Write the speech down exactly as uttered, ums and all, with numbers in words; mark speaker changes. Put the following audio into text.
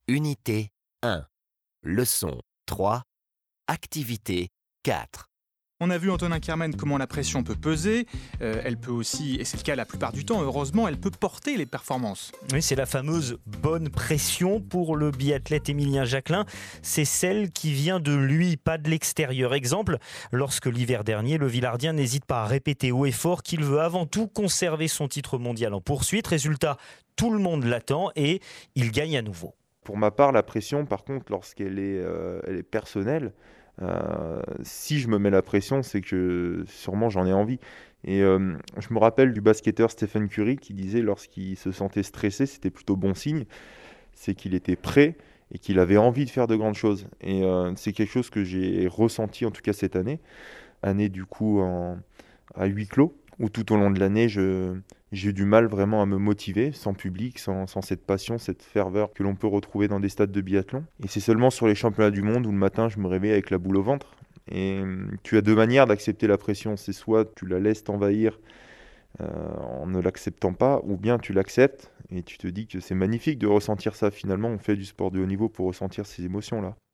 Speaker 1: Unité un. Leçon trois. Activité quatre.
Speaker 2: On a vu Antonin Kermen comment la pression peut peser, euh, elle peut aussi, et c'est le cas la plupart du temps, heureusement, elle peut porter les performances.
Speaker 3: Oui, c'est la fameuse bonne pression pour le biathlète Émilien Jacquelin. C'est celle qui vient de lui, pas de l'extérieur. Exemple, lorsque l'hiver dernier, le Villardien n'hésite pas à répéter haut et fort qu'il veut avant tout conserver son titre mondial en poursuite. Résultat, tout le monde l'attend et il gagne à nouveau.
Speaker 4: Pour ma part, la pression, par contre, lorsqu'elle est, euh, elle est personnelle, euh, si je me mets la pression, c'est que sûrement j'en ai envie. Et euh, je me rappelle du basketteur Stephen Curry qui disait lorsqu'il se sentait stressé, c'était plutôt bon signe, c'est qu'il était prêt et qu'il avait envie de faire de grandes choses. Et euh, c'est quelque chose que j'ai ressenti en tout cas cette année, année du coup en, à huis clos, où tout au long de l'année, je, j'ai eu du mal vraiment à me motiver, sans public, sans, sans cette passion, cette ferveur que l'on peut retrouver dans des stades de biathlon. Et c'est seulement sur les championnats du monde où le matin, je me réveille avec la boule au ventre. Et hum, tu as deux manières d'accepter la pression. C'est soit tu la laisses t'envahir euh, en ne l'acceptant pas, ou bien tu l'acceptes et tu te dis que c'est magnifique de ressentir ça. Finalement, on fait du sport de haut niveau pour ressentir ces émotions-là.